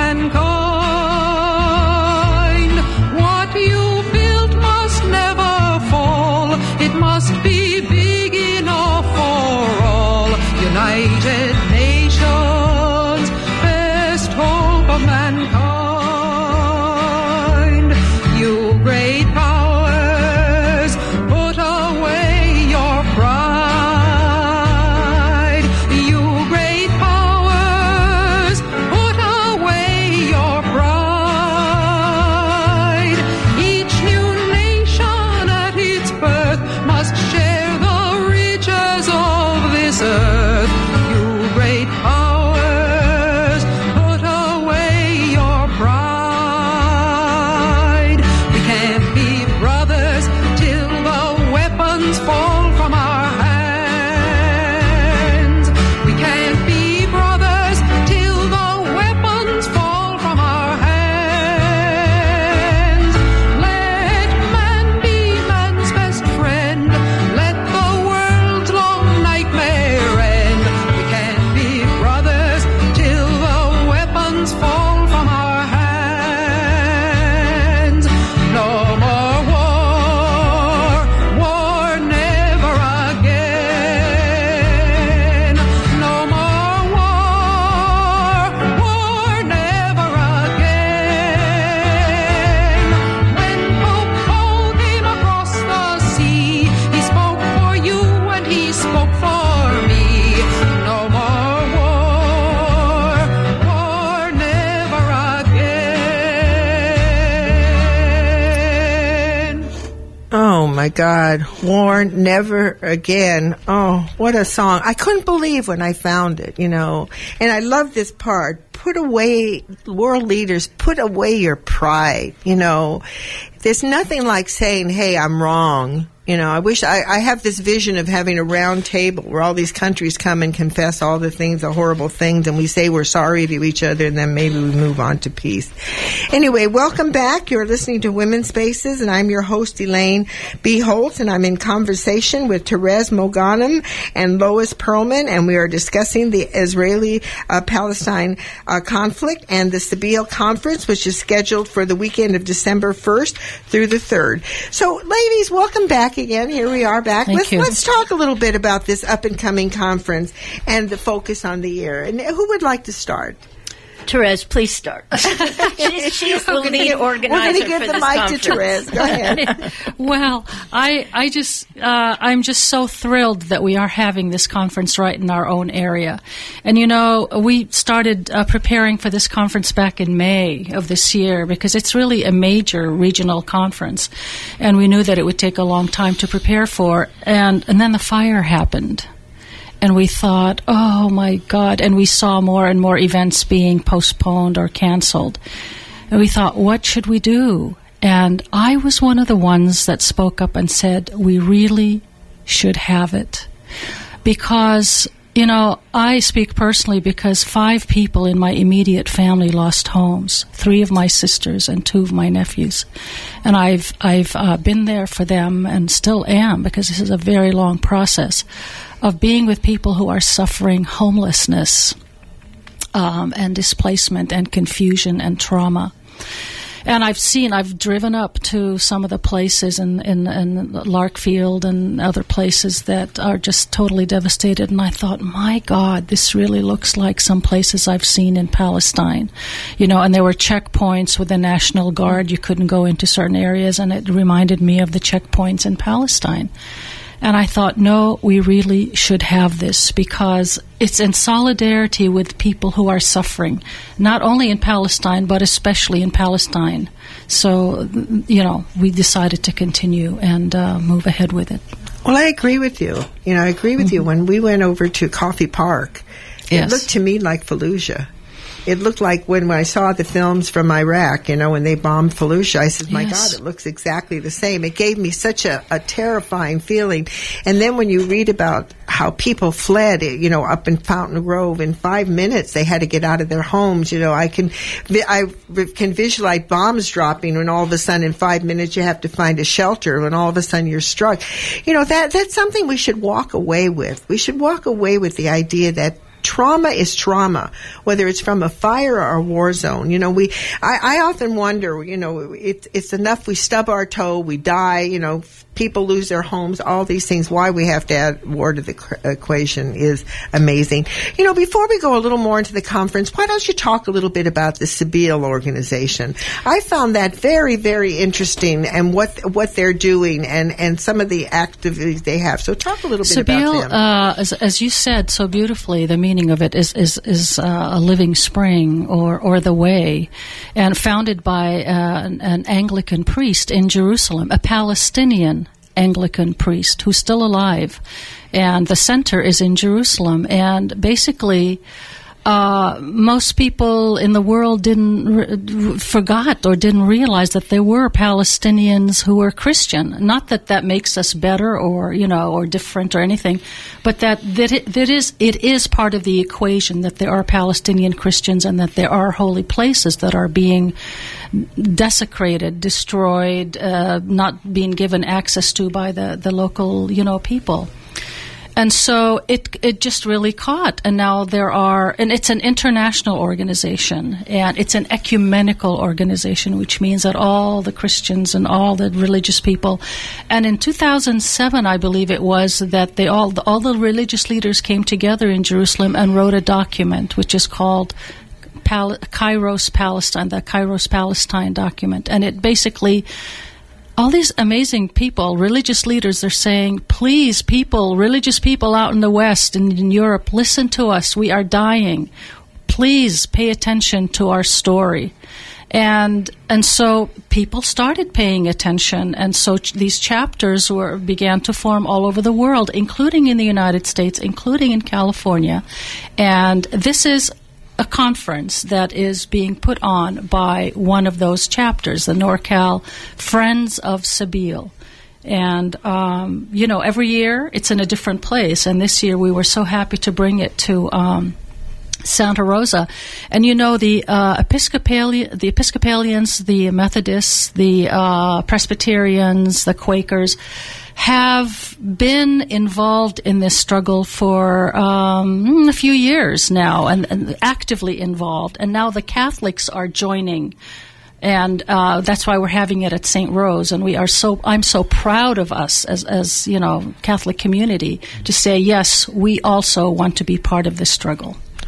mankind. What you built must never fall. It must be big enough for all. United Nations, best hope of mankind. You great powers, put away your pride. You great powers, put away your pride. Each new nation at its birth must share the riches of this earth. You great powers, put away your pride. We can't be brothers till the weapons fall from our hands. We can't be brothers till the weapons fall from our hands. Let man be man's best friend. Let the world's long nightmare end. We can't be brothers till the weapons fall from our hands. No more war, war never again. No more war, war never again. When Pope Paul came across the sea, he spoke for you and he spoke for me. No more war, war never again. Oh, my God. War Never Again. Oh, what a song. I couldn't believe when I found it, you know. And I love this part. Put away, world leaders, put away your pride, you know. There's nothing like saying, hey, I'm wrong. You know, I wish I, I have this vision of having a round table where all these countries come and confess all the things, the horrible things, and we say we're sorry to each other, and then maybe we move on to peace. Anyway, welcome back. You're listening to Women's Spaces, and I'm your host, Elaine B. Holtz, and I'm in conversation with Therese Mongonum and Lois Perlman, and we are discussing the Israeli-Palestine uh, conflict and the Sabeel Conference, which is scheduled for the weekend of December first through the third. So, ladies, welcome back again. Here we are back. Thank let's, you. let's talk a little bit about this up-and-coming conference and the focus on the year. And who would like to start? Therese, please start. she's, she's the lead give, organizer We're going to give for the this mic conference. to Therese. Go ahead. Well, I, I just, uh, I'm just so thrilled that we are having this conference right in our own area. And you know, we started uh, preparing for this conference back in May of this year because it's really a major regional conference. And we knew that it would take a long time to prepare for. And, and then the fire happened. And we thought, oh my God, and we saw more and more events being postponed or canceled. And we thought, what should we do? And I was one of the ones that spoke up and said, we really should have it. Because, you know, I speak personally because five people in my immediate family lost homes, three of my sisters and two of my nephews. And I've, I've uh, been there for them and still am because this is a very long process of being with people who are suffering homelessness um, and displacement and confusion and trauma. And I've seen, I've driven up to some of the places in, in, in Larkfield and other places that are just totally devastated. And I thought, my God, this really looks like some places I've seen in Palestine. You know, and there were checkpoints with the National Guard. You couldn't go into certain areas. And it reminded me of the checkpoints in Palestine. And I thought, no, we really should have this because it's in solidarity with people who are suffering, not only in Palestine, but especially in Palestine. So, you know, we decided to continue and uh, move ahead with it. Well, I agree with you. You know, I agree with mm-hmm. you. When we went over to Coffee Park, yes. It looked to me like Fallujah. It looked like when I saw the films from Iraq, you know, when they bombed Fallujah, I said, my yes. God, it looks exactly the same. It gave me such a, a terrifying feeling. And then when you read about how people fled, you know, up in Fountain Grove, in five minutes they had to get out of their homes. You know, I can, I can visualize bombs dropping and all of a sudden in five minutes you have to find a shelter and all of a sudden you're struck. You know, that that's something we should walk away with. We should walk away with the idea that trauma is trauma, whether it's from a fire or a war zone. You know, we, I, I often wonder, you know, it, it's enough we stub our toe, we die, you know, people lose their homes, all these things. Why we have to add war to the equation is amazing. You know, before we go a little more into the conference, why don't you talk a little bit about the Sabeel organization? I found that very, very interesting and what what they're doing and, and some of the activities they have. So talk a little bit Sabeel, about them. Uh, as, as you said so beautifully, the meaning of it is is, is uh, a living spring or, or the way, and founded by uh, an, an Anglican priest in Jerusalem, a Palestinian Anglican priest who's still alive, and the center is in Jerusalem. And basically, uh, most people in the world didn't re- forgot or didn't realize that there were Palestinians who were Christian. Not that that makes us better or you know or different or anything, but that that it, that is it is part of the equation that there are Palestinian Christians and that there are holy places that are being desecrated, destroyed, uh, not being given access to by the, the local, you know, people. And so it it just really caught. And now there are, and it's an international organization, and it's an ecumenical organization, which means that all the Christians and all the religious people, and in two thousand seven, I believe it was, that they all, all the religious leaders came together in Jerusalem and wrote a document, which is called Pal- Kairos Palestine, the Kairos Palestine document. And it basically, all these amazing people, religious leaders, they're saying, please, people, religious people out in the West and in Europe, listen to us. We are dying. Please pay attention to our story. And and so people started paying attention, and so ch- these chapters were began to form all over the world, including in the United States, including in California. And this is a conference that is being put on by one of those chapters, the NorCal Friends of Sabeel. And, um, you know, every year it's in a different place. And this year we were so happy to bring it to um, Santa Rosa. And, you know, the uh, Episcopalian, the Episcopalians, the Methodists, the uh, Presbyterians, the Quakers have been involved in this struggle for um, a few years now, and, and actively involved. And now the Catholics are joining, and uh, that's why we're having it at Saint Rose. And we are so I'm so proud of us as as you know Catholic community to say yes, we also want to be part of this struggle.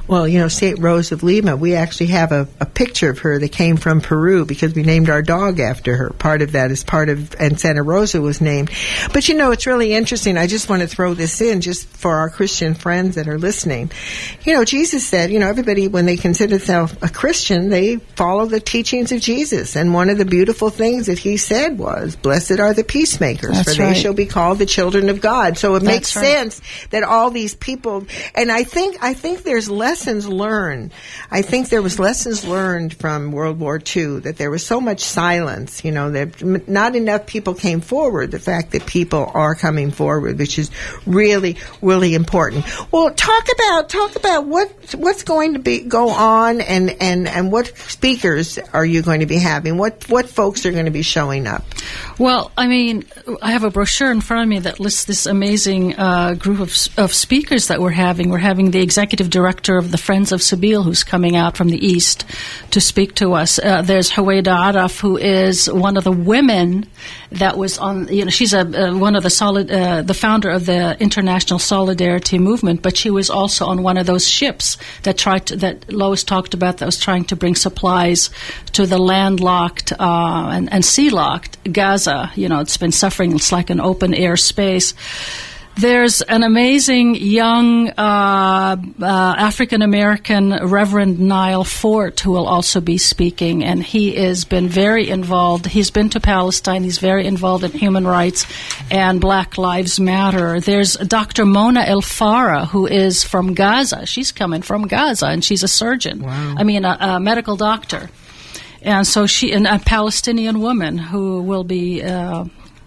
Well, you know, Saint Rose of Lima, we actually have a, a picture of her that came from Peru because we named our dog after her. Part of that is part of, and Santa Rosa was named. But, you know, it's really interesting. I just want to throw this in just for our Christian friends that are listening. You know, Jesus said, you know, everybody, when they consider themselves a Christian, they follow the teachings of Jesus. And one of the beautiful things that he said was, blessed are the peacemakers, That's for they right. shall be called the children of God. So it That's makes right. sense that all these people, and I think, I think there's lessons learned. I think there was lessons learned from World War Two, that there was so much silence, you know, that m- not enough people came forward. The fact that people are coming forward, which is really, really important. Well, talk about, talk about what, what's going to be, go on and, and, and what speakers are you going to be having? What, what folks are going to be showing up? Well, I mean, I have a brochure in front of me that lists this amazing uh, group of, of speakers that we're having. We're having the executive director of the Friends of Sabeel, who's coming out from the East to speak to us. Uh, there's Huwaida Araf, who is one of the women that was on, you know, she's a, uh, one of the solid, uh, the founder of the International Solidarity Movement, but she was also on one of those ships that tried to, that Lois talked about, that was trying to bring supplies to the landlocked uh, and, and sea-locked Gaza. You know, it's been suffering. It's like an open air space. There's an amazing young uh, uh, African-American Reverend Niall Fort who will also be speaking, and he has been very involved. He's been to Palestine. He's very involved in human rights and Black Lives Matter. There's Doctor Mona El Farah, who is from Gaza. She's coming from Gaza, and she's a surgeon. Wow. I mean, a, a medical doctor. And so she, and a Palestinian woman who will be... Uh,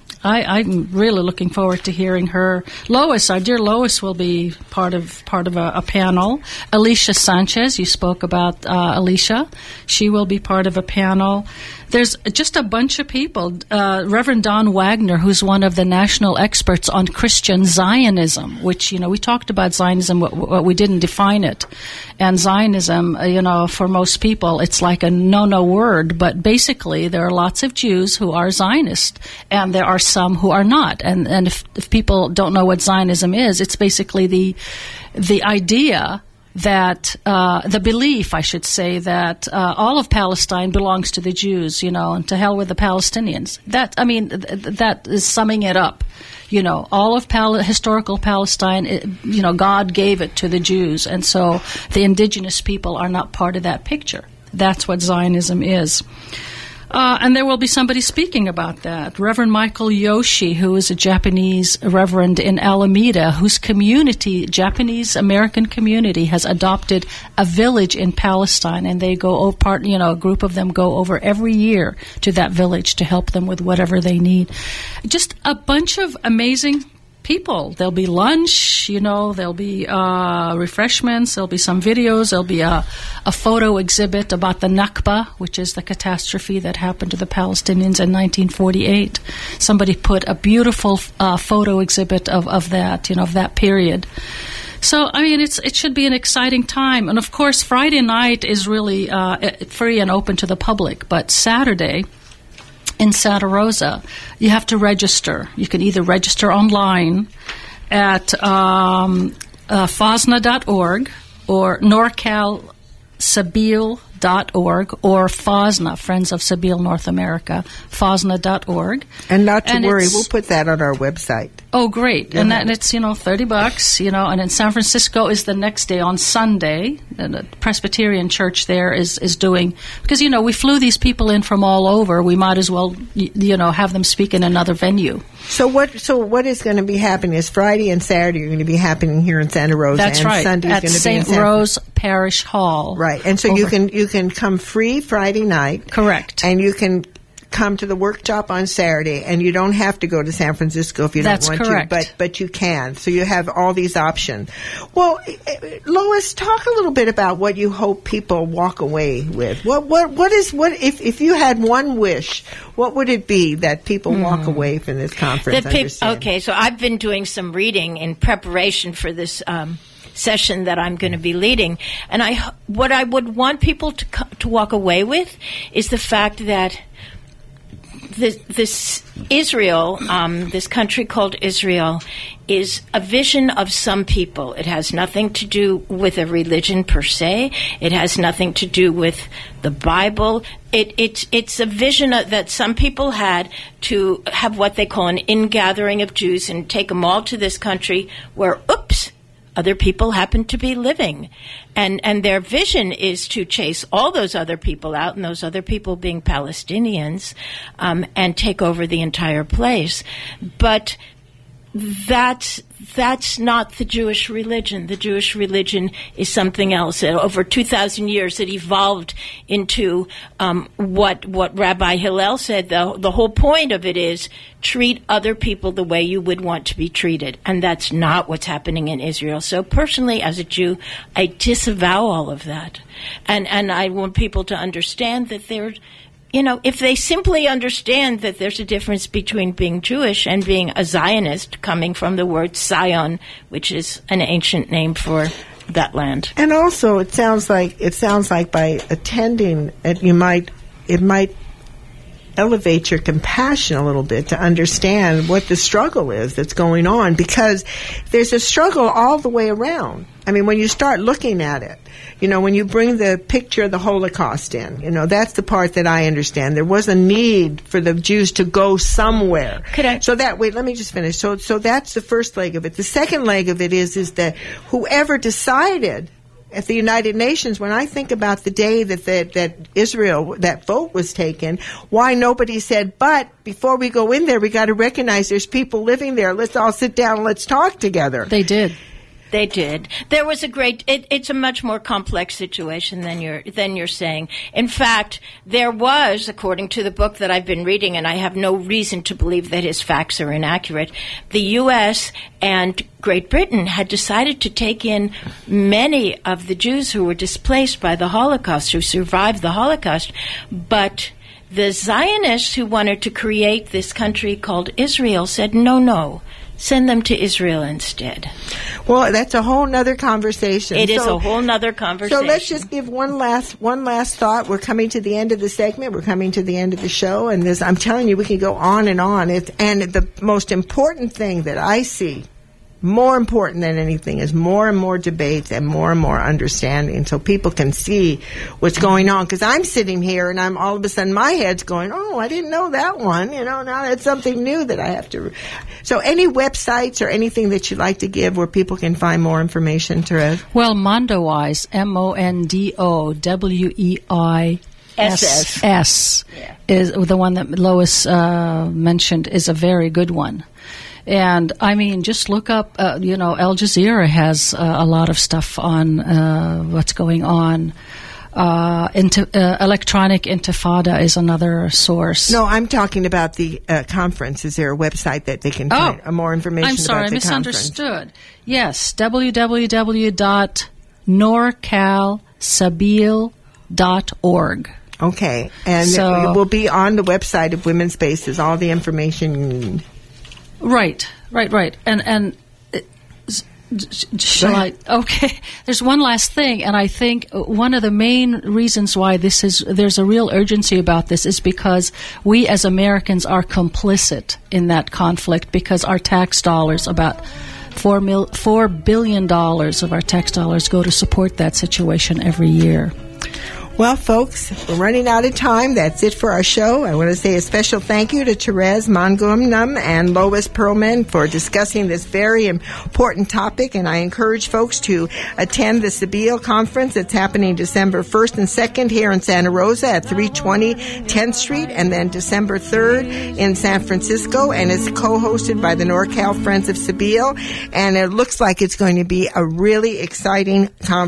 I, I'm really looking forward to hearing her. Lois, our dear Lois, will be part of part of a, a panel. Alicia Sanchez, you spoke about uh, Alicia. She will be part of a panel. There's just a bunch of people. Uh, Reverend Don Wagner, who's one of the national experts on Christian Zionism, which, you know, we talked about Zionism, but, but we didn't define it. And Zionism, uh, you know, for most people, it's like a no-no word. But basically, there are lots of Jews who are Zionist, and there are some who are not. And and if, if people don't know what Zionism is, it's basically the the idea that uh, the belief, I should say, that uh, all of Palestine belongs to the Jews, you know, and to hell with the Palestinians. That, I mean, th- that is summing it up. You know, all of Pal- historical Palestine, it, you know, God gave it to the Jews, and so the indigenous people are not part of that picture. That's what Zionism is. Uh, and there will be somebody speaking about that. Reverend Michael Yoshi, who is a Japanese reverend in Alameda, whose community, Japanese-American community, has adopted a village in Palestine, and they go over, part, you know, a group of them go over every year to that village to help them with whatever they need. Just a bunch of amazing people. There'll be lunch, you know, there'll be uh, refreshments, there'll be some videos, there'll be a, a photo exhibit about the Nakba, which is the catastrophe that happened to the Palestinians in nineteen forty-eight. Somebody put a beautiful uh, photo exhibit of, of that, you know, of that period. So, I mean, it's it should be an exciting time. And, of course, Friday night is really uh, free and open to the public, but Saturday in Santa Rosa, you have to register. You can either register online at um, uh, F O S N A dot org or Norcal Sabeel dot org or F O S N A, Friends of Sabeel North America, F O S N A dot org. And not to And worry, it's- we'll put that on our website. Oh, great. And that, and it's, you know, thirty bucks, you know, and in San Francisco is the next day on Sunday. And the Presbyterian Church there is, is doing, because, you know, we flew these people in from all over. We might as well, y- you know, have them speak in another venue. So what? So what is going to be happening is Friday and Saturday are going to be happening here in Santa Rosa. That's and right. Sunday's At going to be in Saint San Rose Parish Hall. Right, and so you Over- can you can come free Friday night. Correct. And you can come to the workshop on Saturday, and you don't have to go to San Francisco if you That's don't want correct. to, but but you can. So you have all these options. Well, eh, Lois, talk a little bit about what you hope people walk away with. What what what is what if if you had one wish, what would it be that people Hmm. walk away from this conference? The peop- understand? okay, so I've been doing some reading in preparation for this um, session that I'm going to be leading, and I h- what I would want people to co- to walk away with is the fact that this, this Israel, um, this country called Israel, is a vision of some people. It has nothing to do with a religion per se. It has nothing to do with the Bible. It, it, it's a vision that some people had to have what they call an ingathering of Jews and take them all to this country where, oops, other people happen to be living. And and their vision is to chase all those other people out, and those other people being Palestinians, um, and take over the entire place. But that's that's not the Jewish religion. The Jewish religion is something else. Over two thousand years, it evolved into um, what what Rabbi Hillel said. The, the whole point of it is treat other people the way you would want to be treated. And that's not what's happening in Israel. So personally, as a Jew, I disavow all of that. And, and I want people to understand that they're You know, if they simply understand that there's a difference between being Jewish and being a Zionist, coming from the word Zion, which is an ancient name for that land. And also, it sounds like it sounds like by attending it, you might it might elevate your compassion a little bit to understand what the struggle is that's going on, because there's a struggle all the way around. I mean, when you start looking at it, you know, when you bring the picture of the Holocaust in, you know, that's the part that I understand. There was a need for the Jews to go somewhere. Could I? So that, wait, let me just finish. So, so that's the first leg of it. The second leg of it is, is that whoever decided at the United Nations, when I think about the day that, that that Israel, that vote was taken, why nobody said, but before we go in there, we got to recognize there's people living there. Let's all sit down and let's talk together. They did. They did. There was a great. It, it's a much more complex situation than you're than you're saying. In fact, there was, according to the book that I've been reading, and I have no reason to believe that his facts are inaccurate, the U S and Great Britain had decided to take in many of the Jews who were displaced by the Holocaust, who survived the Holocaust, but the Zionists who wanted to create this country called Israel said, no, no. Send them to Israel instead. Well, that's a whole nother conversation. It so, is a whole nother conversation. So let's just give one last one last thought. We're coming to the end of the segment. We're coming to the end of the show. And this, I'm telling you, we can go on and on. It, and the most important thing that I see, more important than anything, is more and more debates and more and more understanding so people can see what's going on. Because I'm sitting here and I'm all of a sudden my head's going, oh, I didn't know that one. You know, now that's something new that I have to. So any websites or anything that you'd like to give where people can find more information, Therese? Well, Mondoweiss, M O N D O W E I S S, S Yeah. is the one that Lois uh, mentioned, is a very good one. And, I mean, just look up, uh, you know, Al Jazeera has uh, a lot of stuff on uh, what's going on. Uh, into, uh, Electronic Intifada is another source. No, I'm talking about the uh, conference. Is there a website that they can Oh, find uh, more information I'm sorry, about the I conference? misunderstood. Yes, w w w dot norcal sabil dot org. Okay, and So- it will be on the website of Women's Spaces, all the information you need. Right, right, right. And and uh, s- s- shall I? Okay. There's one last thing, and I think one of the main reasons why this is there's a real urgency about this is because we as Americans are complicit in that conflict, because our tax dollars, about four mil four billion dollars of our tax dollars, go to support that situation every year. Well, folks, we're running out of time. That's it for our show. I want to say a special thank you to Therese Mangumnam and Lois Perlman for discussing this very important topic. And I encourage folks to attend the Sabil Conference. It's happening December first and second here in Santa Rosa at three twenty tenth Street, and then December third in San Francisco. And it's co-hosted by the NorCal Friends of Sabil. And it looks like it's going to be a really exciting conference.